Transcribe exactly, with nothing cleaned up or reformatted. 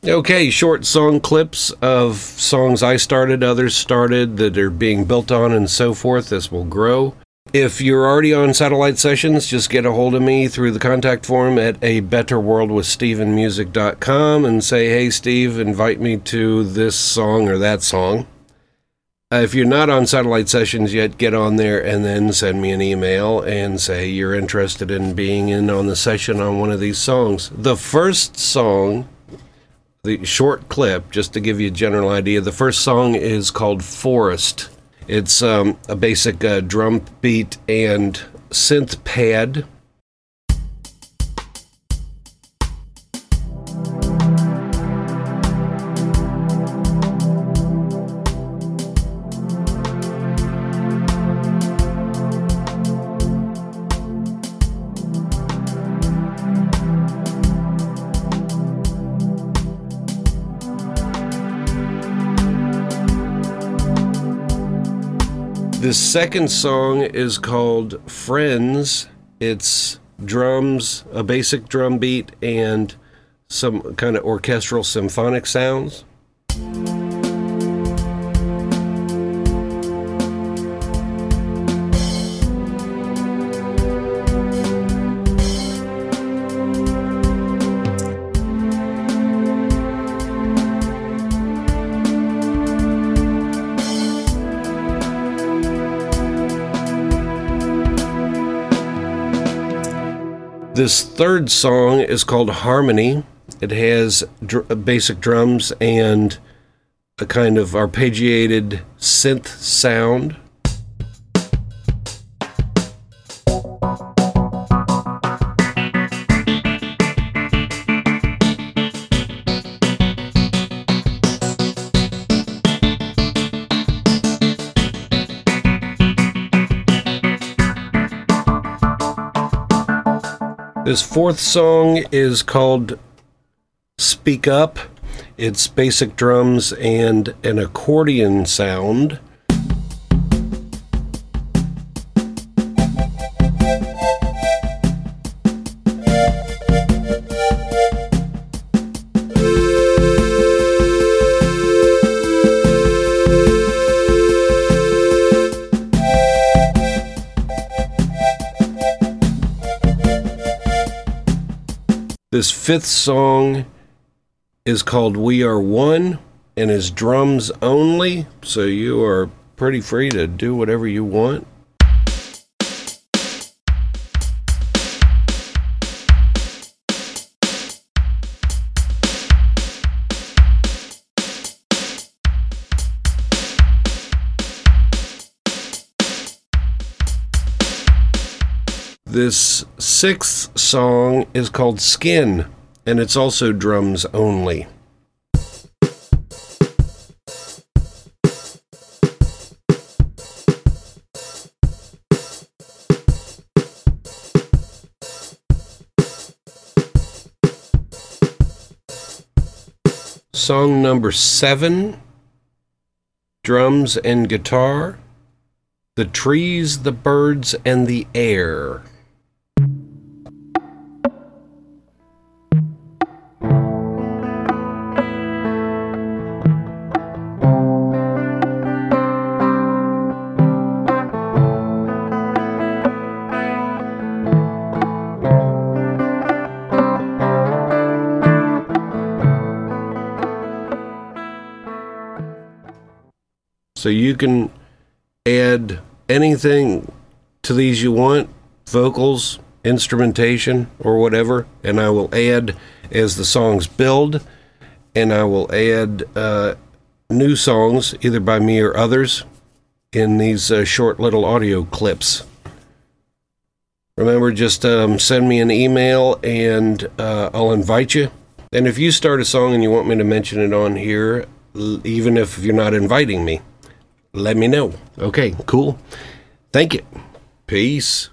Okay, short song clips of songs I started, others started, that are being built on, and so forth. This will grow. If you're already on Satellite Sessions, just get a hold of me through the contact form at a better world with steven music dot com and say, hey, Steve, invite me to this song or that song. Uh, if you're not on Satellite Sessions yet, get on there and then send me an email and say you're interested in being in on the session on one of these songs. The first song, the short clip, just to give you a general idea, the first song is called Forest. It's um, a basic uh, drum beat and synth pad. The second song is called Friends. It's drums, a basic drum beat, and some kind of orchestral symphonic sounds. This third song is called Harmony. It has dr- basic drums and a kind of arpeggiated synth sound. This fourth song is called Speak Up. It's basic drums and an accordion sound. This fifth song is called We Are One and is drums only, so you are pretty free to do whatever you want. This sixth song is called Skin, and it's also drums only. Song number seven, drums and guitar, The Trees, the Birds, and the Air. So you can add anything to these you want, vocals, instrumentation, or whatever, and I will add as the songs build, and I will add uh, new songs, either by me or others, in these uh, short little audio clips. Remember, just um, send me an email, and uh, I'll invite you. And if you start a song and you want me to mention it on here, even if you're not inviting me, let me know. Okay, cool. Thank you. Peace.